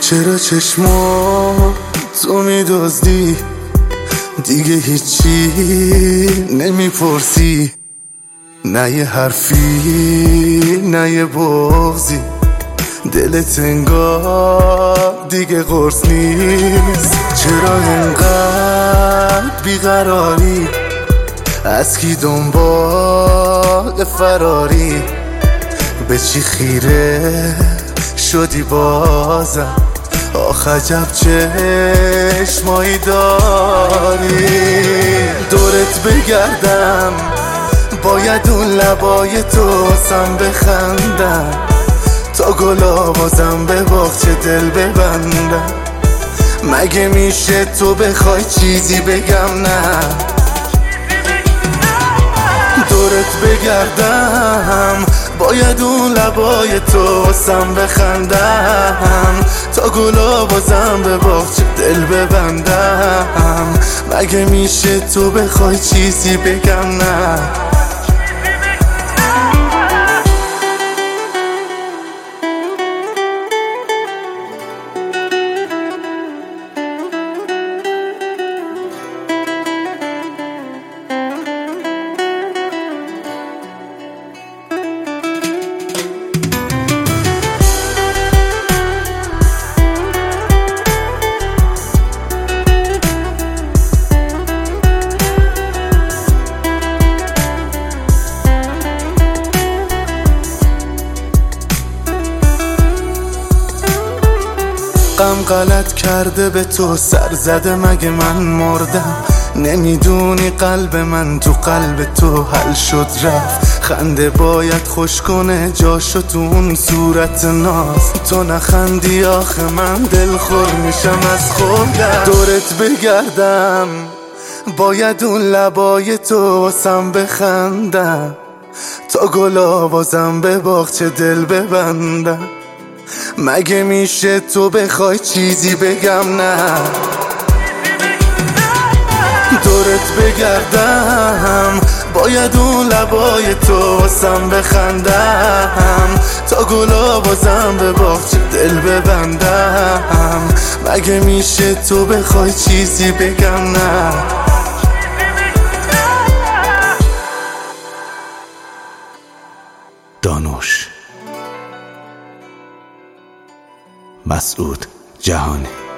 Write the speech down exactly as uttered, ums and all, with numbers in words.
چرا چشما تو میدزدی دیگه هیچی نمیپرسی؟ نه یه حرفی نه یه بغضی، دلت انگار دیگه قرص نیست. چرا انقدر بیقراری؟ از کی دنبال فراری؟ به چی خیره شدی بازم؟ آخ عجب چشمایی داری. دورت بگردم باید اون لبای تو سم بخندم، تا گلا بازم به باغچه دل ببندم. مگه میشه تو بخوای چیزی بگم نه؟ دورت بگردم باید اون لبای تو سم بخندم، تا گلا بازم به باغچه دل ببندم. مگه میشه تو بخوای چیزی بگم نه؟ غم غلط کرده به تو سر زده، مگه من مردم؟ نمیدونی قلب من تو قلب تو حل شد رفت. خنده باید خوش کنه جاشو تو اون صورت ناز، تو نخندی آخه من دلخور میشم از خودم. دورت بگردم باید اون لبای تو سم بخندم، تا گلا بازم به باغچه دل ببندم. مگه میشه تو بخوای چیزی بگم نه؟ دورت بگردم باید اون لبای تو سم بخندم، تا گلا بازم به باغچه دل ببندم. مگه میشه تو بخوای چیزی بگم نه؟ دانوش مسعود جهانی.